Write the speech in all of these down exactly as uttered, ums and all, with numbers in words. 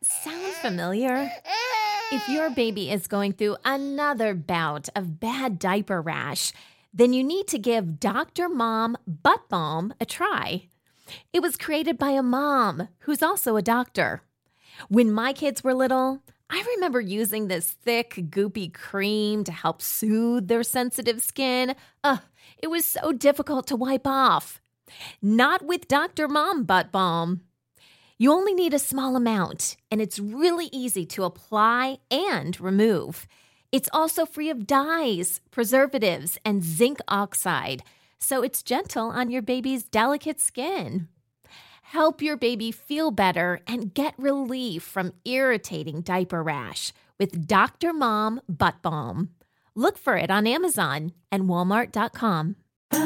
Sound familiar? If your baby is going through another bout of bad diaper rash, then you need to give Doctor Mom Butt Balm a try. It was created by a mom who's also a doctor. When my kids were little, I remember using this thick, goopy cream to help soothe their sensitive skin. Ugh, it was so difficult to wipe off. Not with Doctor Mom Butt Balm. You only need a small amount, and it's really easy to apply and remove. It's also free of dyes, preservatives, and zinc oxide, so it's gentle on your baby's delicate skin. Help your baby feel better and get relief from irritating diaper rash with Doctor Mom Butt Balm. Look for it on Amazon and Walmart dot com.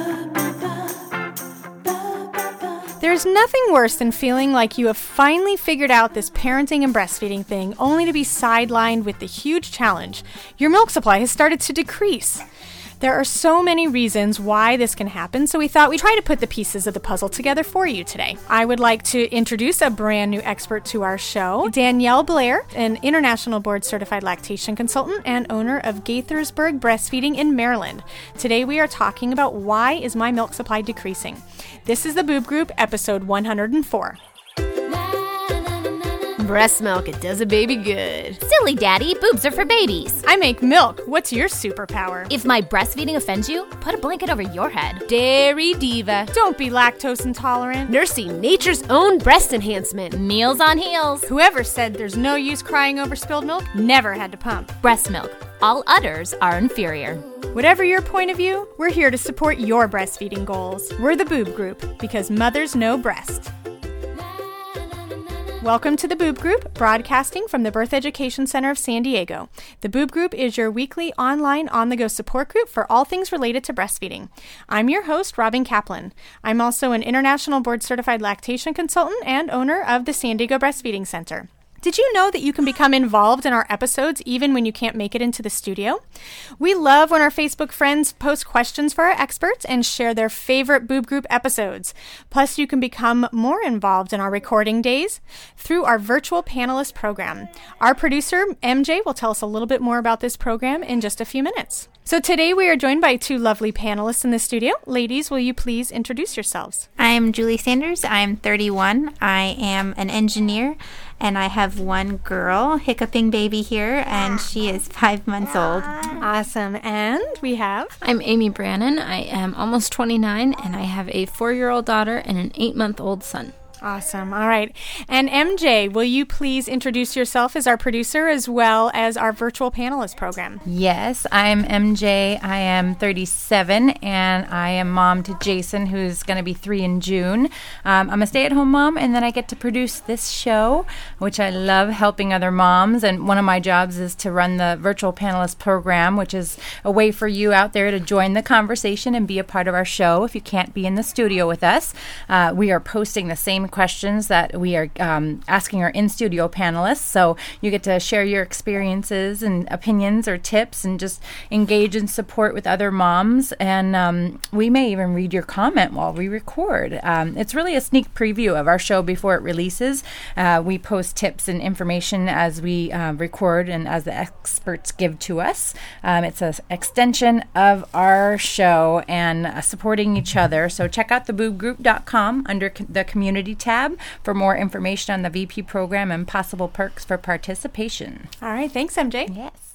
There's nothing worse than feeling like you have finally figured out this parenting and breastfeeding thing, only to be sidelined with the huge challenge. Your milk supply has started to decrease. There are so many reasons why this can happen, so we thought we'd try to put the pieces of the puzzle together for you today. I would like to introduce a brand new expert to our show, Danielle Blair, an international board-certified lactation consultant and owner of Gaithersburg Breastfeeding in Maryland. Today we are talking about why is my milk supply decreasing. This is the Boob Group, episode one hundred four. Breast milk, it does a baby good. Silly daddy, boobs are for babies. I make milk. What's your superpower? If my breastfeeding offends you, put a blanket over your head. Dairy diva. Don't be lactose intolerant. Nursing nature's own breast enhancement. Meals on heels. Whoever said there's no use crying over spilled milk never had to pump. Breast milk. All udders are inferior. Whatever your point of view, we're here to support your breastfeeding goals. We're the Boob Group, because mothers know breast. Welcome to the Boob Group, broadcasting from the Birth Education Center of San Diego. The Boob Group is your weekly online on-the-go support group for all things related to breastfeeding. I'm your host, Robin Kaplan. I'm also an international board-certified lactation consultant and owner of the San Diego Breastfeeding Center. Did you know that you can become involved in our episodes even when you can't make it into the studio? We love when our Facebook friends post questions for our experts and share their favorite Boob Group episodes. Plus, you can become more involved in our recording days through our virtual panelist program. Our producer, M J, will tell us a little bit more about this program in just a few minutes. So today we are joined by two lovely panelists in the studio. Ladies, will you please introduce yourselves? I'm Julie Sanders. I'm thirty-one. I am an engineer, and I have one girl, hiccuping baby here, and she is five months old. Awesome. And we have... I'm Amy Brannon. I am almost twenty-nine, and I have a four-year-old daughter and an eight-month-old son. Awesome. All right. And M J, will you please introduce yourself as our producer as well as our virtual panelist program? Yes, I'm M J. I am thirty-seven, and I am mom to Jason, who's going to be three in June. Um, I'm a stay-at-home mom, and then I get to produce this show, which I love, helping other moms. And one of my jobs is to run the virtual panelist program, which is a way for you out there to join the conversation and be a part of our show if you can't be in the studio with us. Uh, we are posting the same questions that we are um, asking our in-studio panelists, so you get to share your experiences and opinions or tips and just engage in support with other moms, and um, we may even read your comment while we record. Um, it's really a sneak preview of our show before it releases. Uh, we post tips and information as we uh, record and as the experts give to us. Um, it's an extension of our show and uh, supporting each other, so check out the boob group dot com under co- the community tab for more information on the V P program and possible perks for participation. All right. Thanks, M J. Yes.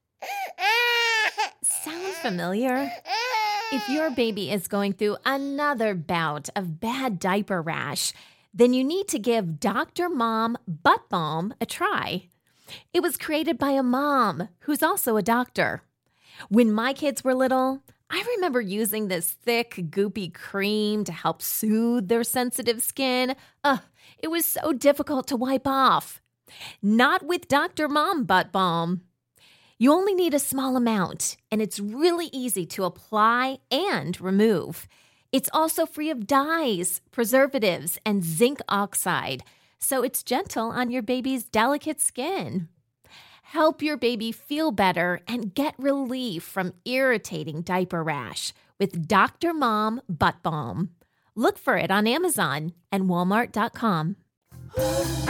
Sound familiar? If your baby is going through another bout of bad diaper rash, then you need to give Doctor Mom Butt Balm a try. It was created by a mom who's also a doctor. When my kids were little, I remember using this thick, goopy cream to help soothe their sensitive skin. Ugh, it was so difficult to wipe off. Not with Doctor Mom Butt Balm. You only need a small amount, and it's really easy to apply and remove. It's also free of dyes, preservatives, and zinc oxide, so it's gentle on your baby's delicate skin. Help your baby feel better and get relief from irritating diaper rash with Doctor Mom Butt Balm. Look for it on Amazon and Walmart dot com.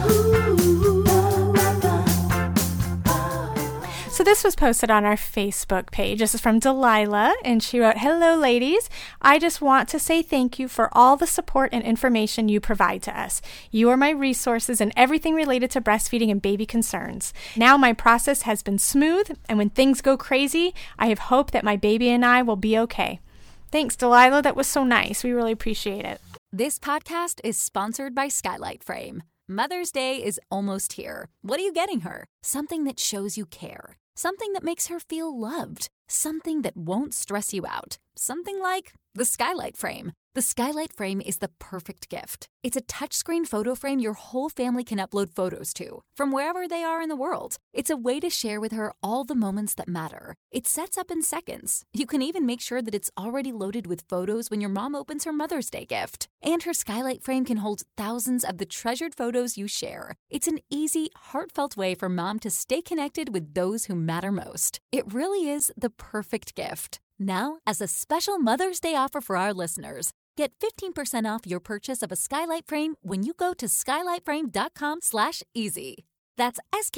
So this was posted on our Facebook page. This is from Delilah, and she wrote, "Hello, ladies. I just want to say thank you for all the support and information you provide to us. You are my resources in everything related to breastfeeding and baby concerns. Now my process has been smooth, and when things go crazy, I have hope that my baby and I will be okay." Thanks, Delilah. That was so nice. We really appreciate it. This podcast is sponsored by Skylight Frame. Mother's Day is almost here. What are you getting her? Something that shows you care. Something that makes her feel loved. Something that won't stress you out. Something like the Skylight Frame. The Skylight Frame is the perfect gift. It's a touchscreen photo frame your whole family can upload photos to, from wherever they are in the world. It's a way to share with her all the moments that matter. It sets up in seconds. You can even make sure that it's already loaded with photos when your mom opens her Mother's Day gift. And her Skylight Frame can hold thousands of the treasured photos you share. It's an easy, heartfelt way for mom to stay connected with those who matter most. It really is the perfect gift. Now, as a special Mother's Day offer for our listeners, get fifteen percent off your purchase of a Skylight Frame when you go to skylightframe.com slash easy. That's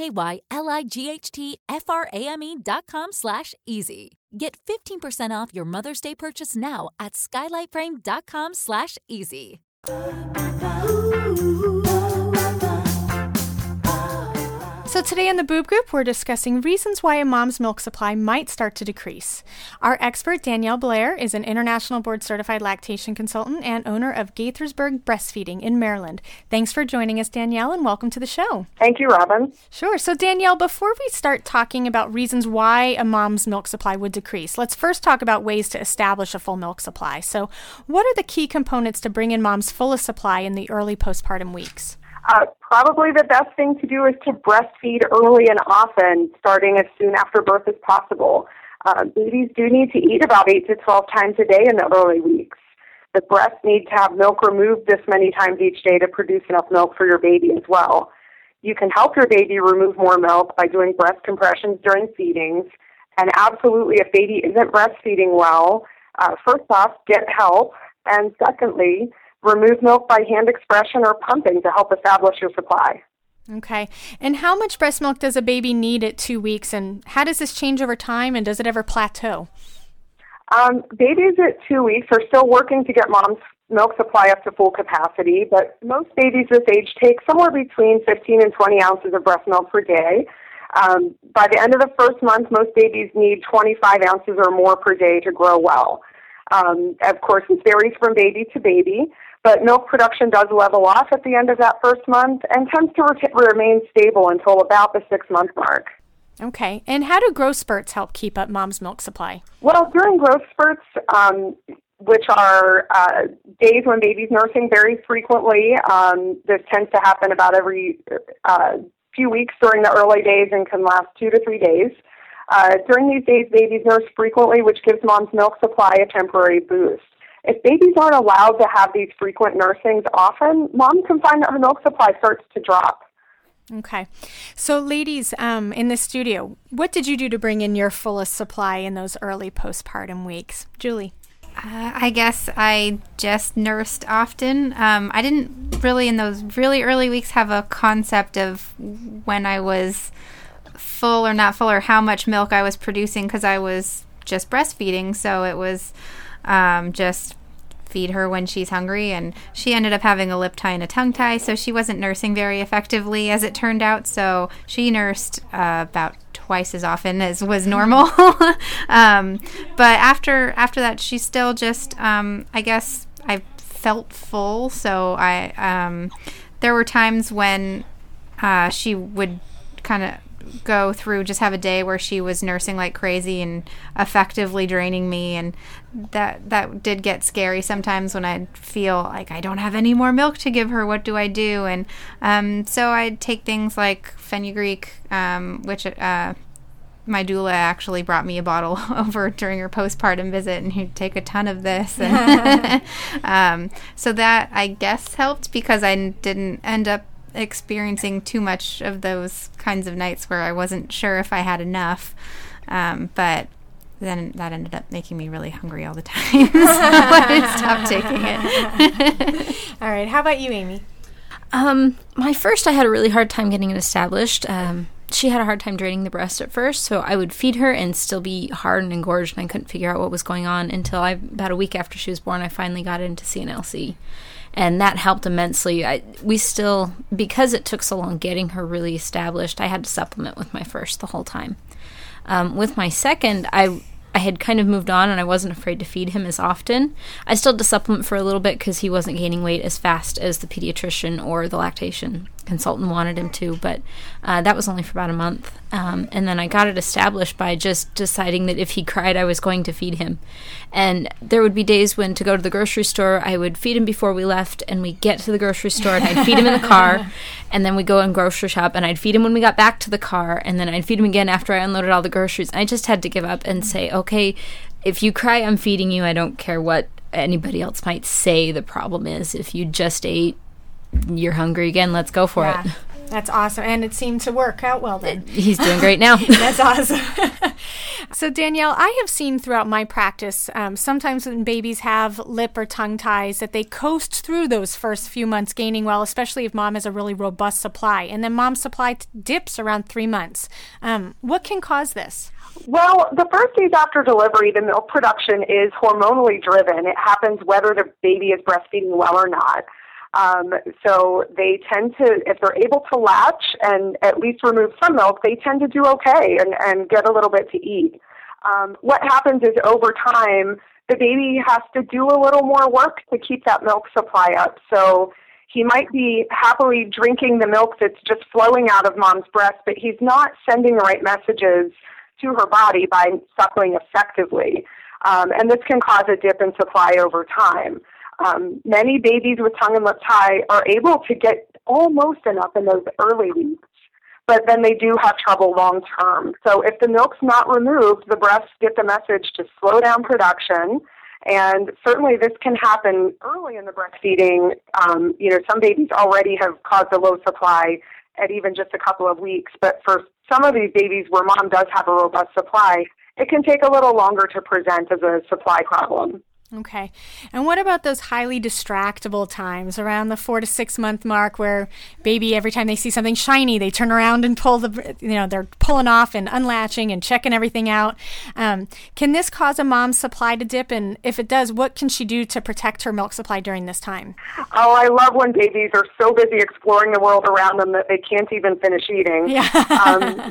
S-K-Y-L-I-G-H-T-F-R-A-M-E dot com slash easy. Get fifteen percent off your Mother's Day purchase now at skylightframe.com slash easy. So today in the Boob Group, we're discussing reasons why a mom's milk supply might start to decrease. Our expert, Danielle Blair, is an international board-certified lactation consultant and owner of Gaithersburg Breastfeeding in Maryland. Thanks for joining us, Danielle, and welcome to the show. Thank you, Robin. Sure. So, Danielle, before we start talking about reasons why a mom's milk supply would decrease, let's first talk about ways to establish a full milk supply. So, what are the key components to bring in mom's fullest supply in the early postpartum weeks? Uh, probably the best thing to do is to breastfeed early and often, starting as soon after birth as possible. Uh, babies do need to eat about eight to twelve times a day in the early weeks. The breast needs to have milk removed this many times each day to produce enough milk for your baby as well. You can help your baby remove more milk by doing breast compressions during feedings. And absolutely, if baby isn't breastfeeding well, uh, first off, get help. And secondly, remove milk by hand expression or pumping to help establish your supply. Okay. And how much breast milk does a baby need at two weeks, and how does this change over time, and does it ever plateau? Um, babies at two weeks are still working to get mom's milk supply up to full capacity, but most babies this age take somewhere between fifteen and twenty ounces of breast milk per day. Um, by the end of the first month, most babies need twenty-five ounces or more per day to grow well. Um, of course, it varies from baby to baby, but milk production does level off at the end of that first month and tends to re- remain stable until about the six-month mark. Okay. And how do growth spurts help keep up mom's milk supply? Well, during growth spurts, um, which are uh, days when baby's nursing very frequently, um, this tends to happen about every uh, few weeks during the early days and can last two to three days. Uh, during these days, babies nurse frequently, which gives mom's milk supply a temporary boost. If babies aren't allowed to have these frequent nursings often, mom can find that her milk supply starts to drop. Okay. So, ladies um, in the studio, what did you do to bring in your fullest supply in those early postpartum weeks? Julie? Uh, I guess I just nursed often. Um, I didn't really, in those really early weeks, have a concept of when I was full or not full or how much milk I was producing because I was just breastfeeding. So it was um, just feed her when she's hungry. And she ended up having a lip tie and a tongue tie, so she wasn't nursing very effectively as it turned out. So she nursed uh, about twice as often as was normal. um, but after after that, she still just, um, I guess, I felt full. So I um, there were times when uh, she would kind of go through, just have a day where she was nursing like crazy and effectively draining me, and that that did get scary sometimes when I'd feel like I don't have any more milk to give her. What do I do? And um, so I'd take things like fenugreek, um, which uh, my doula actually brought me a bottle over during her postpartum visit, and he'd take a ton of this. And um, so that, I guess, helped because I didn't end up experiencing too much of those kinds of nights where I wasn't sure if I had enough. Um, but then that ended up making me really hungry all the time. So I stopped taking it. All right. How about you, Amy? Um, my first, I had a really hard time getting it established. Um, she had a hard time draining the breast at first, so I would feed her and still be hard and engorged, and I couldn't figure out what was going on until I, about a week after she was born, I finally got into C N L C. And that helped immensely. I, we still, because it took so long getting her really established, I had to supplement with my first the whole time. Um, with my second, I I had kind of moved on and I wasn't afraid to feed him as often. I still had to supplement for a little bit because he wasn't gaining weight as fast as the pediatrician or the lactation consultant wanted him to, but uh, that was only for about a month. Um, and then I got it established by just deciding that if he cried, I was going to feed him. And there would be days when to go to the grocery store, I would feed him before we left, and we'd get to the grocery store, and I'd feed him in the car, and then we'd go and grocery shop, and I'd feed him when we got back to the car, and then I'd feed him again after I unloaded all the groceries. I just had to give up and say, okay, if you cry, I'm feeding you. I don't care what anybody else might say the problem is. If you just ate, you're hungry again, let's go for yeah, it. That's awesome. And it seemed to work out well then. He's doing great now. That's awesome. So Danielle, I have seen throughout my practice, um, sometimes when babies have lip or tongue ties, that they coast through those first few months gaining well, especially if mom has a really robust supply. And then mom's supply t- dips around three months. Um, what can cause this? Well, the first days after delivery, the milk production is hormonally driven. It happens whether the baby is breastfeeding well or not. Um, so they tend to, if they're able to latch and at least remove some milk, they tend to do okay and, and get a little bit to eat. Um, what happens is over time, the baby has to do a little more work to keep that milk supply up. So he might be happily drinking the milk that's just flowing out of mom's breast, but he's not sending the right messages to her body by suckling effectively. Um, and this can cause a dip in supply over time. Um, many babies with tongue and lip tie are able to get almost enough in those early weeks, but then they do have trouble long term. So if the milk's not removed, the breasts get the message to slow down production, and certainly this can happen early in the breastfeeding. Um, you know, some babies already have caused a low supply at even just a couple of weeks, but for some of these babies where mom does have a robust supply, it can take a little longer to present as a supply problem. Okay. And what about those highly distractible times around the four to six month mark where baby, every time they see something shiny, they turn around and pull the, you know, they're pulling off and unlatching and checking everything out. Um, can this cause a mom's supply to dip? And if it does, what can she do to protect her milk supply during this time? Oh, I love when babies are so busy exploring the world around them that they can't even finish eating. Yeah. um,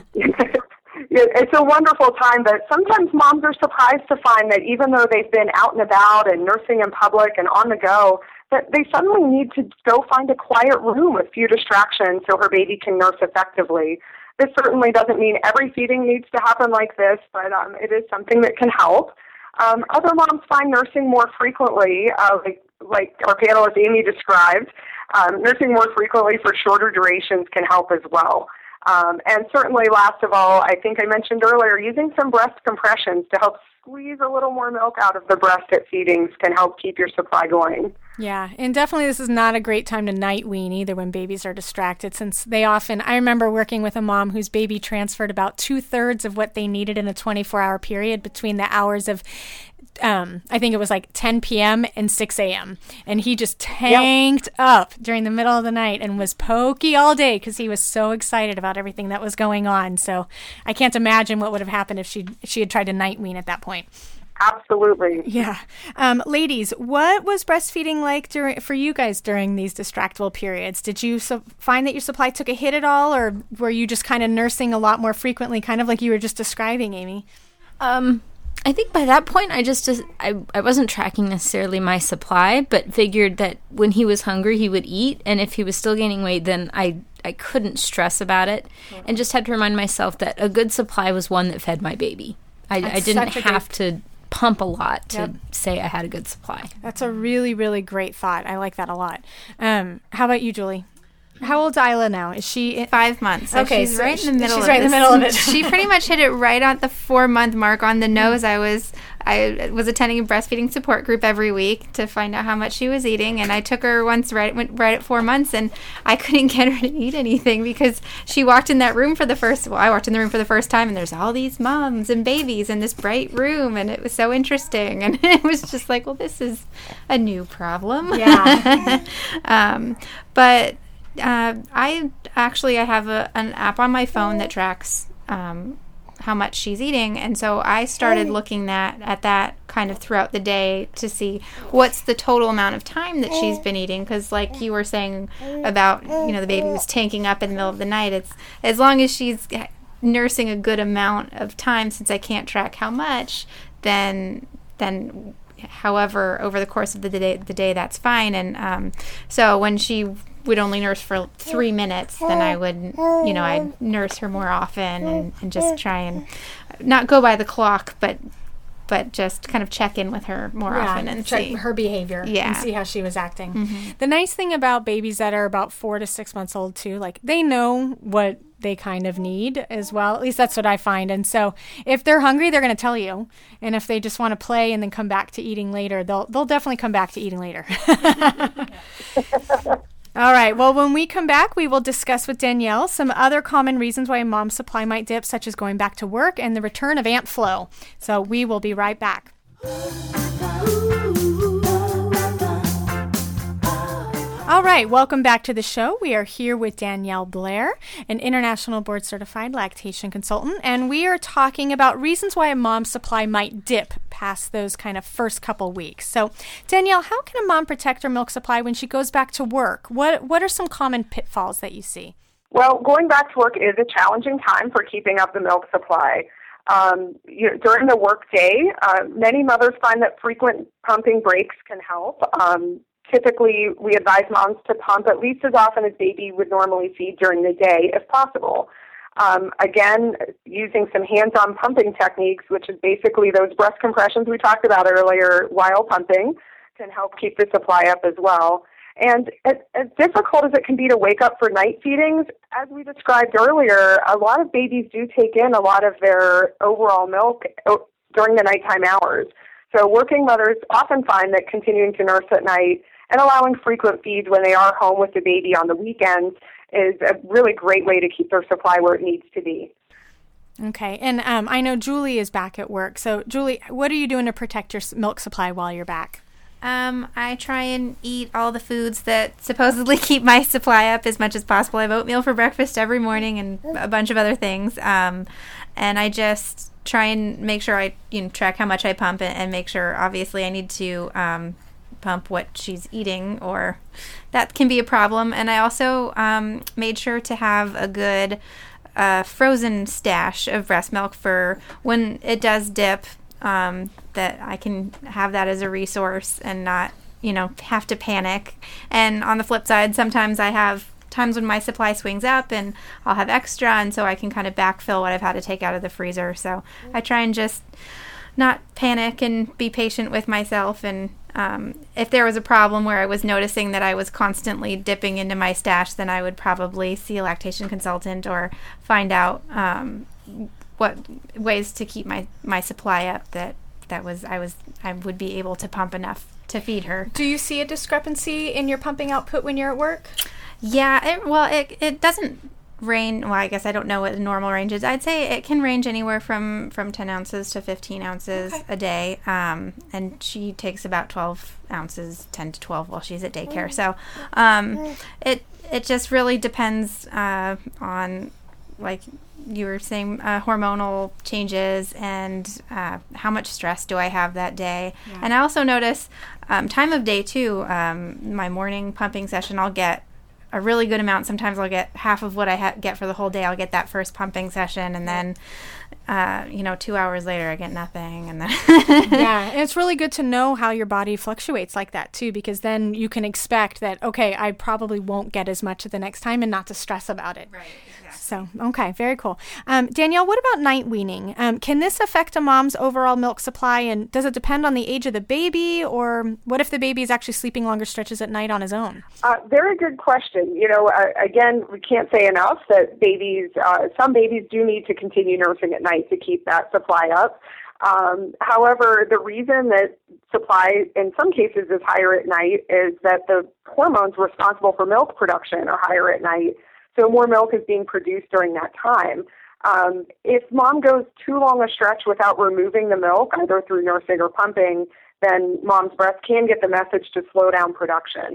It's a wonderful time, but sometimes moms are surprised to find that even though they've been out and about and nursing in public and on the go, that they suddenly need to go find a quiet room with few distractions so her baby can nurse effectively. This certainly doesn't mean every feeding needs to happen like this, but um, it is something that can help. Um, other moms find nursing more frequently, uh, like, like our panelist Amy described. Um, nursing more frequently for shorter durations can help as well. Um, and certainly, last of all, I think I mentioned earlier, using some breast compressions to help squeeze a little more milk out of the breast at feedings can help keep your supply going. Yeah, and definitely this is not a great time to night wean either when babies are distracted, since they often, I remember working with a mom whose baby transferred about two-thirds of what they needed in a twenty-four hour period between the hours of Um, I think it was like ten p.m. and six a.m. And he just tanked yep. up during the middle of the night and was pokey all day because he was so excited about everything that was going on. So I can't imagine what would have happened if she she had tried to night wean at that point. Absolutely. Yeah. Um, ladies, what was breastfeeding like during, for you guys during these distractible periods? Did you su- find that your supply took a hit at all, or were you just kind of nursing a lot more frequently, kind of like you were just describing, Amy? Um... I think by that point, I just, I, I wasn't tracking necessarily my supply, but figured that when he was hungry, he would eat. And if he was still gaining weight, then I, I couldn't stress about it. Mm-hmm. And just had to remind myself that a good supply was one that fed my baby. I, I didn't have to pump a lot to yep. say I had a good supply. That's a really, really great thought. I like that a lot. Um, how about you, Julie? How old's Isla now? Is she in- five months? So okay, she's so right in the middle. She's of right this. in the middle of it. She pretty much hit it right at the four month mark on the nose. I was I was attending a breastfeeding support group every week to find out how much she was eating, and I took her once right went right at four months, and I couldn't get her to eat anything because she walked in that room for the first. Well, I walked in the room for the first time, and there's all these moms and babies in this bright room, and it was so interesting, and it was just like, well, this is a new problem. Yeah. um, but. Uh, I actually I have a, an app on my phone that tracks um, how much she's eating, and so I started looking at at that kind of throughout the day to see what's the total amount of time that she's been eating. Because, like you were saying about, you know, the baby was tanking up in the middle of the night. It's as long as she's nursing a good amount of time, since I can't track how much, then then. However, over the course of the day, the day that's fine. And um, so when she would only nurse for three minutes, then I would, you know, I'd nurse her more often and, and just try and not go by the clock, but but just kind of check in with her more yeah, often and check see her behavior yeah. and see how she was acting. Mm-hmm. The nice thing about babies that are about four to six months old too, like they know what they kind of need as well. At least that's what I find. And so if they're hungry, they're going to tell you. And if they just want to play and then come back to eating later, they'll they'll definitely come back to eating later. All right. Well, when we come back, we will discuss with Danielle some other common reasons why a mom's supply might dip, such as going back to work and the return of Aunt Flo. So we will be right back. All right, welcome back to the show. We are here with Danielle Blair, an international board-certified lactation consultant, and we are talking about reasons why a mom's supply might dip past those kind of first couple weeks. So, Danielle, how can a mom protect her milk supply when she goes back to work? What What are some common pitfalls that you see? Well, going back to work is a challenging time for keeping up the milk supply. Um, you know, during the work day, uh, many mothers find that frequent pumping breaks can help. Um, Typically, we advise moms to pump at least as often as baby would normally feed during the day, if possible. Um, again, using some hands-on pumping techniques, which is basically those breast compressions we talked about earlier while pumping, can help keep the supply up as well. And as, as difficult as it can be to wake up for night feedings, as we described earlier, a lot of babies do take in a lot of their overall milk during the nighttime hours. So working mothers often find that continuing to nurse at night and allowing frequent feeds when they are home with the baby on the weekends is a really great way to keep their supply where it needs to be. Okay, and um, I know Julie is back at work. So, Julie, what are you doing to protect your milk supply while you're back? Um, I try and eat all the foods that supposedly keep my supply up as much as possible. I have oatmeal for breakfast every morning and a bunch of other things. Um, and I just try and make sure I you know track how much I pump and, and make sure, obviously, I need to um, pump what she's eating, or that can be a problem. And I also um, made sure to have a good uh, frozen stash of breast milk for when it does dip, um, that I can have that as a resource and not, you know, have to panic. And on the flip side, sometimes I have times when my supply swings up and I'll have extra, and so I can kind of backfill what I've had to take out of the freezer. So I try and just not panic and be patient with myself. And um, if there was a problem where I was noticing that I was constantly dipping into my stash, then I would probably see a lactation consultant or find out um, what ways to keep my, my supply up that that was I was I would be able to pump enough to feed her. Do you see a discrepancy in your pumping output when you're at work? Yeah, it, well, it it doesn't range. Well, I guess I don't know what the normal range is. I'd say it can range anywhere from, from ten ounces to fifteen ounces okay. a day. Um, and she takes about twelve ounces, ten to twelve while she's at daycare. So um, it it just really depends uh, on, like you were saying, uh, hormonal changes and uh, how much stress do I have that day. Yeah. And I also notice um, time of day too. Um, my morning pumping session, I'll get a really good amount. Sometimes I'll get half of what I ha- get for the whole day. I'll get that first pumping session, and then, uh, you know, two hours later I get nothing. And then yeah, and it's really good to know how your body fluctuates like that too, because then you can expect that, okay, I probably won't get as much the next time, and not to stress about it. Right. So, okay, very cool. Um, Danielle, what about night weaning? Um, can this affect a mom's overall milk supply, and does it depend on the age of the baby, or what if the baby is actually sleeping longer stretches at night on his own? Uh, very good question. You know, uh, again, we can't say enough that babies, uh, some babies do need to continue nursing at night to keep that supply up. Um, however, the reason that supply in some cases is higher at night is that the hormones responsible for milk production are higher at night. So more milk is being produced during that time. Um, if mom goes too long a stretch without removing the milk, either through nursing or pumping, then mom's breast can get the message to slow down production.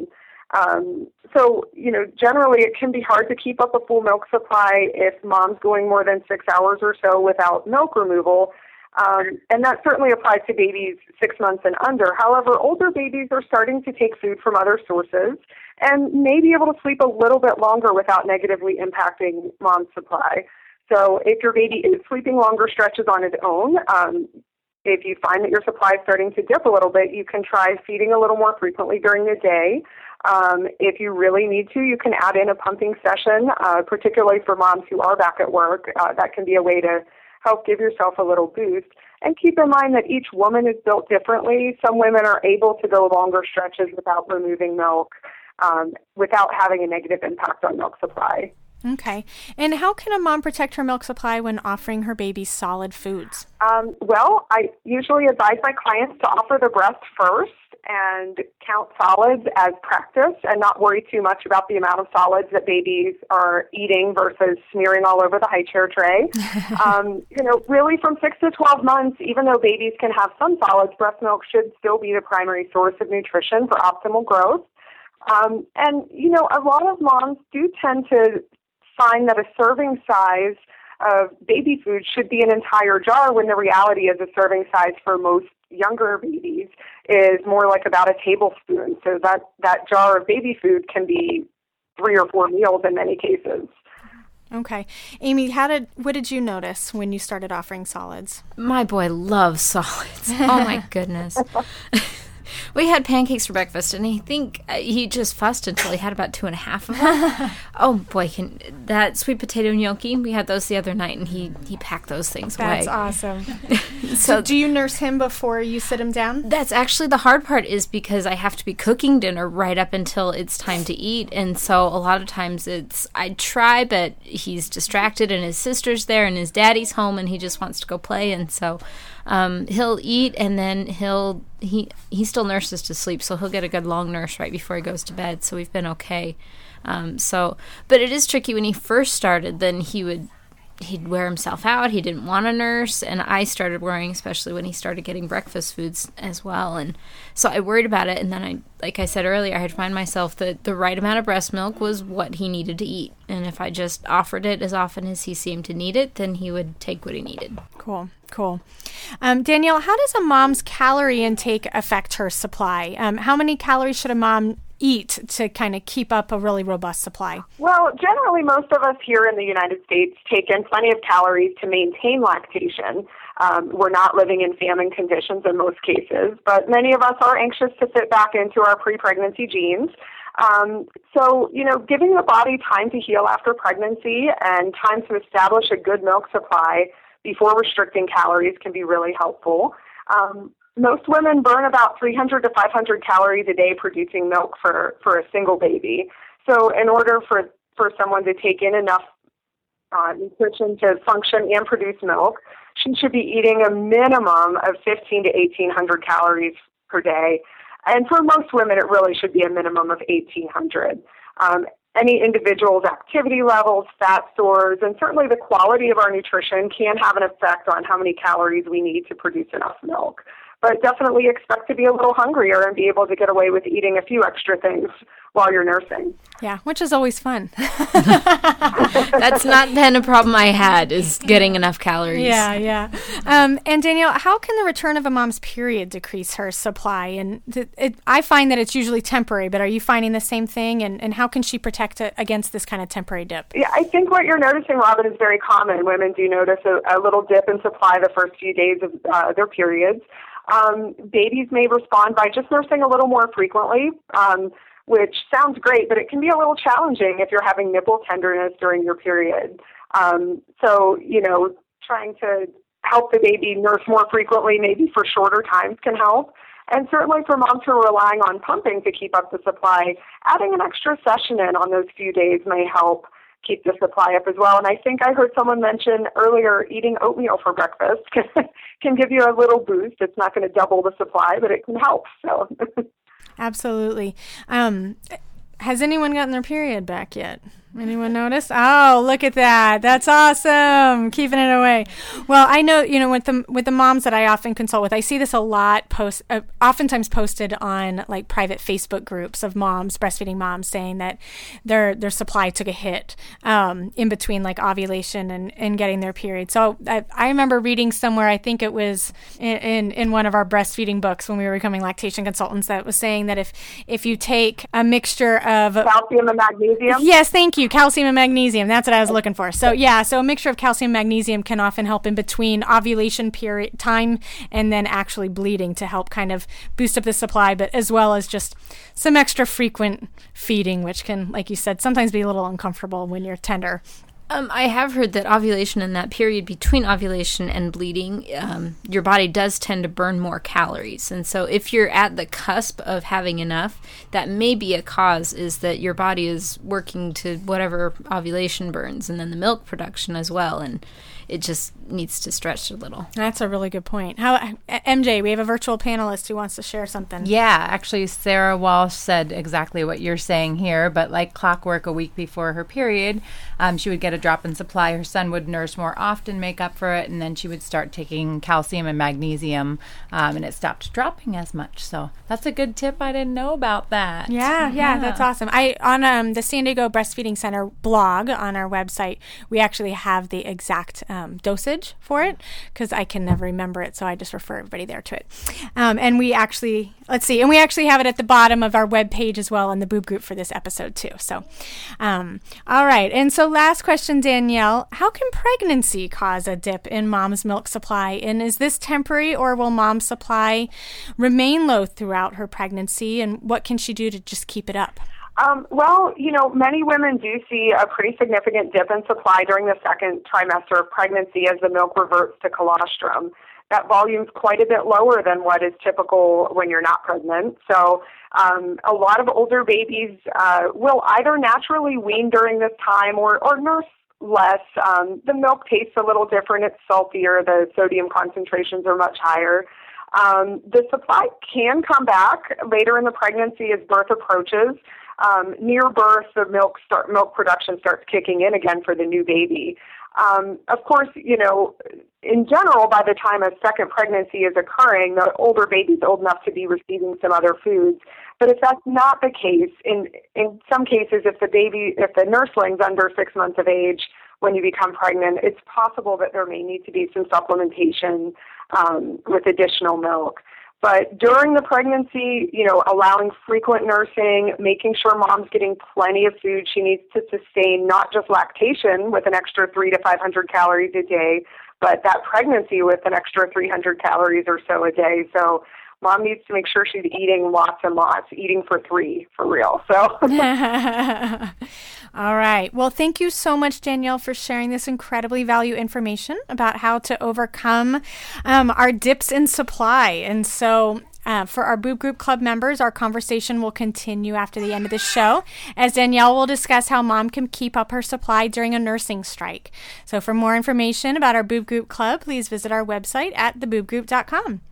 Um, so, you know, generally it can be hard to keep up a full milk supply if mom's going more than six hours or so without milk removal. Um, and that certainly applies to babies six months and under. However, older babies are starting to take food from other sources and may be able to sleep a little bit longer without negatively impacting mom's supply. So if your baby is sleeping longer stretches on its own, um, if you find that your supply is starting to dip a little bit, you can try feeding a little more frequently during the day. Um, if you really need to, you can add in a pumping session, uh, particularly for moms who are back at work. Uh, that can be a way to help give yourself a little boost. And keep in mind that each woman is built differently. Some women are able to go longer stretches without removing milk, um, without having a negative impact on milk supply. Okay. And how can a mom protect her milk supply when offering her baby solid foods? Um, well, I usually advise my clients to offer the breast first and count solids as practice and not worry too much about the amount of solids that babies are eating versus smearing all over the high chair tray. um, you know, really from six to twelve months, even though babies can have some solids, breast milk should still be the primary source of nutrition for optimal growth. Um, and, you know, a lot of moms do tend to find that a serving size of baby food should be an entire jar when the reality is a serving size for most younger babies is more like about a tablespoon. So that, that jar of baby food can be three or four meals in many cases. Okay. Amy, how did what did you notice when you started offering solids? My boy loves solids. Oh, my goodness. We had pancakes for breakfast, and I think uh, he just fussed until he had about two and a half of them. Oh, boy, can that sweet potato gnocchi, we had those the other night, and he, he packed those things That's away. That's awesome. So do you nurse him before you sit him down? That's actually the hard part, is because I have to be cooking dinner right up until it's time to eat, and so a lot of times it's, I try, but he's distracted, and his sister's there, and his daddy's home, and he just wants to go play, and so um, he'll eat, and then he'll, he he still nurses to sleep, so he'll get a good long nurse right before he goes to bed, so we've been okay. Um, so, but it is tricky. When he first started, then he would, he'd wear himself out. He didn't want a nurse, and I started worrying, especially when he started getting breakfast foods as well. And so I worried about it, and then I, like I said earlier, I had to find myself that the right amount of breast milk was what he needed to eat. And if I just offered it as often as he seemed to need it, then he would take what he needed. Cool, cool. Um, Danielle, how does a mom's calorie intake affect her supply? Um, how many calories should a mom eat to kind of keep up a really robust supply? Well, generally most of us here in the United States take in plenty of calories to maintain lactation. Um, we're not living in famine conditions in most cases, but many of us are anxious to fit back into our pre-pregnancy genes. Um, so, you know, giving the body time to heal after pregnancy and time to establish a good milk supply before restricting calories can be really helpful. Um, Most women burn about three hundred to five hundred calories a day producing milk for, for a single baby. So in order for, for someone to take in enough uh, nutrition to function and produce milk, she should be eating a minimum of fifteen to eighteen hundred calories per day. And for most women, it really should be a minimum of eighteen hundred. Um, any individual's activity levels, fat stores, and certainly the quality of our nutrition can have an effect on how many calories we need to produce enough milk. But definitely expect to be a little hungrier and be able to get away with eating a few extra things while you're nursing. Yeah, which is always fun. That's not been a problem I had, is getting enough calories. Yeah, yeah. Um, and Danielle, how can the return of a mom's period decrease her supply? And th- it, I find that it's usually temporary, but are you finding the same thing? And, and how can she protect it against this kind of temporary dip? Yeah, I think what you're noticing, Robin, is very common. Women do notice a, a little dip in supply the first few days of uh, their periods. Um, babies may respond by just nursing a little more frequently, um, which sounds great, but it can be a little challenging if you're having nipple tenderness during your period. Um, so, you know, trying to help the baby nurse more frequently, maybe for shorter times, can help. And certainly for moms who are relying on pumping to keep up the supply, adding an extra session in on those few days may help keep the supply up as well. And I think I heard someone mention earlier eating oatmeal for breakfast can, can give you a little boost. It's not going to double the supply, but it can help. So, absolutely. Um, has anyone gotten their period back yet? Anyone notice? Oh, look at that. That's awesome. Keeping it away. Well, I know, you know, with the with the moms that I often consult with, I see this a lot post uh, oftentimes posted on like private Facebook groups of moms, breastfeeding moms, saying that their their supply took a hit um, in between like ovulation and, and getting their period. So I, I remember reading somewhere, I think it was in, in, in one of our breastfeeding books when we were becoming lactation consultants, that was saying that if, if you take a mixture of calcium and magnesium. Yes, thank you. Calcium and magnesium. That's what I was looking for. So yeah, so a mixture of calcium and magnesium can often help in between ovulation period time and then actually bleeding to help kind of boost up the supply, but as well as just some extra frequent feeding, which can, like you said, sometimes be a little uncomfortable when you're tender. Um, I have heard that ovulation and that period between ovulation and bleeding, um, your body does tend to burn more calories. And so if you're at the cusp of having enough, that may be a cause, is that your body is working to whatever ovulation burns and then the milk production as well. And it just needs to stretch a little. That's a really good point. How, M J, we have a virtual panelist who wants to share something. Yeah, actually, Sarah Walsh said exactly what you're saying here, but like clockwork, a week before her period, um, she would get a drop in supply. Her son would nurse more often, make up for it, and then she would start taking calcium and magnesium, um, and it stopped dropping as much. So that's a good tip. I didn't know about that. Yeah, yeah, yeah, that's awesome. I on um, the San Diego Breastfeeding Center blog on our website, we actually have the exact um, dosage for it, because I can never remember it, so I just refer everybody there to it. Um, and we actually, let's see, and we actually have it at the bottom of our webpage as well in the boob group for this episode too. So, um, all right. And so last question, Danielle, how can pregnancy cause a dip in mom's milk supply? And is this temporary, or will mom's supply remain low throughout her pregnancy? And what can she do to just keep it up? Um, well, you know, many women do see a pretty significant dip in supply during the second trimester of pregnancy as the milk reverts to colostrum. That volume's quite a bit lower than what is typical when you're not pregnant. So um, a lot of older babies uh, will either naturally wean during this time or, or nurse less. Um, the milk tastes a little different. It's saltier. The sodium concentrations are much higher. Um, the supply can come back later in the pregnancy as birth approaches. Um, near birth, the milk start, milk production starts kicking in again for the new baby. Um, of course, you know, in general, by the time a second pregnancy is occurring, the older baby's old enough to be receiving some other foods. But if that's not the case, in in some cases, if the baby, if the nursling's under six months of age when you become pregnant, it's possible that there may need to be some supplementation um, with additional milk. But during the pregnancy, you know, allowing frequent nursing, making sure mom's getting plenty of food she needs to sustain not just lactation with an extra three to five hundred calories a day, but that pregnancy with an extra three hundred calories or so a day. So mom needs to make sure she's eating lots and lots, eating for three, for real. So. All right. Well, thank you so much, Danielle, for sharing this incredibly valuable information about how to overcome um, our dips in supply. And so uh, for our Boob Group Club members, our conversation will continue after the end of the show, as Danielle will discuss how mom can keep up her supply during a nursing strike. So for more information about our Boob Group Club, please visit our website at the boob group dot com.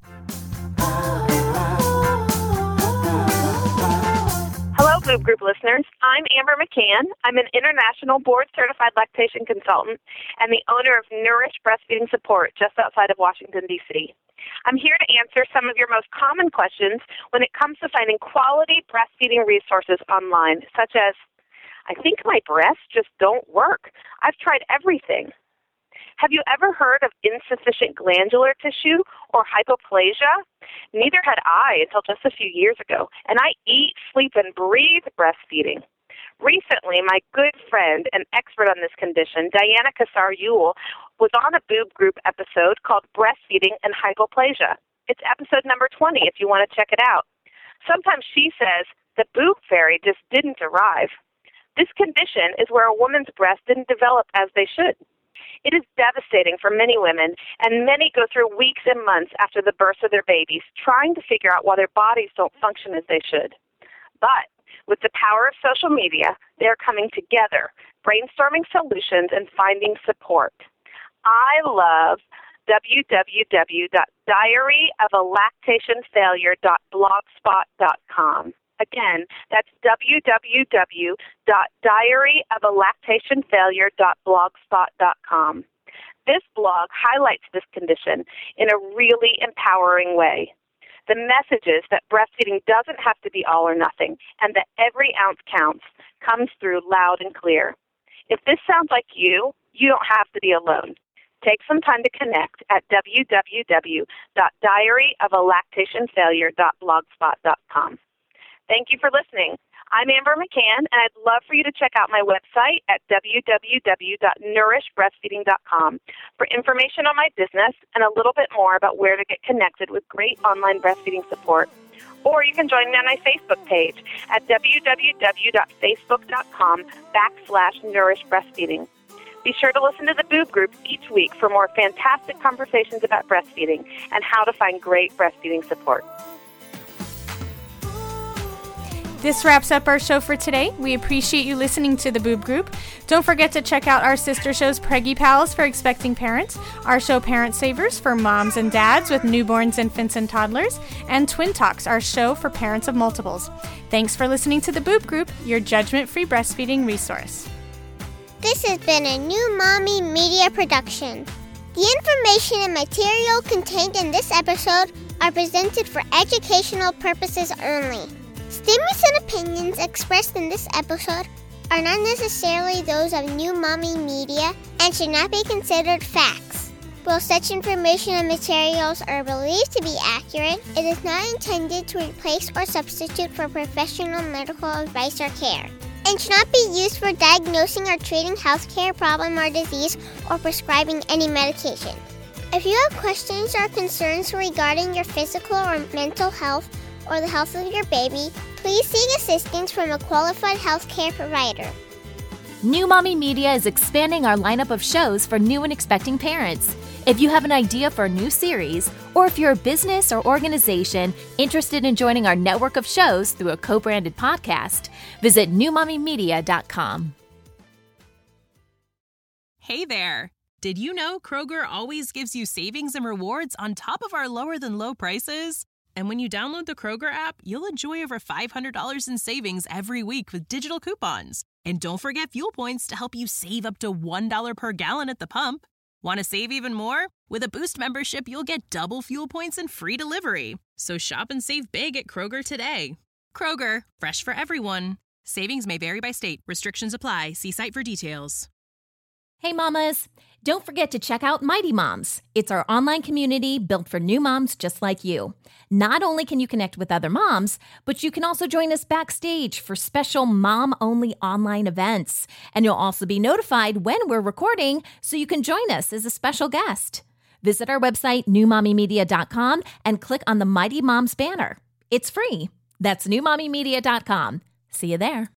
Hello, Boob Group listeners. I'm Amber McCann. I'm an international board-certified lactation consultant and the owner of Nourish Breastfeeding Support just outside of Washington, D C I'm here to answer some of your most common questions when it comes to finding quality breastfeeding resources online, such as, I think my breasts just don't work. I've tried everything. Have you ever heard of insufficient glandular tissue or hypoplasia? Neither had I until just a few years ago, and I eat, sleep, and breathe breastfeeding. Recently, my good friend and expert on this condition, Diana Kassar-Ewell, was on a Boob Group episode called Breastfeeding and Hypoplasia. It's episode number twenty if you want to check it out. Sometimes she says the boob fairy just didn't arrive. This condition is where a woman's breasts didn't develop as they should. It is devastating for many women, and many go through weeks and months after the birth of their babies trying to figure out why their bodies don't function as they should. But with the power of social media, they are coming together, brainstorming solutions and finding support. I love w w w dot diary of a lactation failure dot blogspot dot com. Again, that's w w w dot diary of a lactation failure dot blogspot dot com. This blog highlights this condition in a really empowering way. The message is that breastfeeding doesn't have to be all or nothing, and that every ounce counts comes through loud and clear. If this sounds like you, you don't have to be alone. Take some time to connect at w w w dot diary of a lactation failure dot blogspot dot com. Thank you for listening. I'm Amber McCann, and I'd love for you to check out my website at w w w dot nourish breastfeeding dot com for information on my business and a little bit more about where to get connected with great online breastfeeding support. Or you can join me on my Facebook page at w w w dot facebook dot com backslash nourish breastfeeding. Be sure to listen to the Boob Group each week for more fantastic conversations about breastfeeding and how to find great breastfeeding support. This wraps up our show for today. We appreciate you listening to the Boob Group. Don't forget to check out our sister shows Preggy Pals for expecting parents, our show Parent Savers for moms and dads with newborns, infants, and toddlers, and Twin Talks, our show for parents of multiples. Thanks for listening to the Boob Group, your judgment-free breastfeeding resource. This has been a New Mommy Media production. The information and material contained in this episode are presented for educational purposes only. Statements and opinions expressed in this episode are not necessarily those of New Mommy Media and should not be considered facts. While such information and materials are believed to be accurate, it is not intended to replace or substitute for professional medical advice or care, and should not be used for diagnosing or treating healthcare problem or disease or prescribing any medication. If you have questions or concerns regarding your physical or mental health or the health of your baby, please seek assistance from a qualified healthcare provider. New Mommy Media is expanding our lineup of shows for new and expecting parents. If you have an idea for a new series, or if you're a business or organization interested in joining our network of shows through a co-branded podcast, visit new mommy media dot com. Hey there! Did you know Kroger always gives you savings and rewards on top of our lower-than-low prices? And when you download the Kroger app, you'll enjoy over five hundred dollars in savings every week with digital coupons. And don't forget fuel points to help you save up to one dollar per gallon at the pump. Want to save even more? With a Boost membership, you'll get double fuel points and free delivery. So shop and save big at Kroger today. Kroger, fresh for everyone. Savings may vary by state. Restrictions apply. See site for details. Hey mamas, don't forget to check out Mighty Moms. It's our online community built for new moms just like you. Not only can you connect with other moms, but you can also join us backstage for special mom-only online events. And you'll also be notified when we're recording so you can join us as a special guest. Visit our website, new mommy media dot com, and click on the Mighty Moms banner. It's free. That's new mommy media dot com. See you there.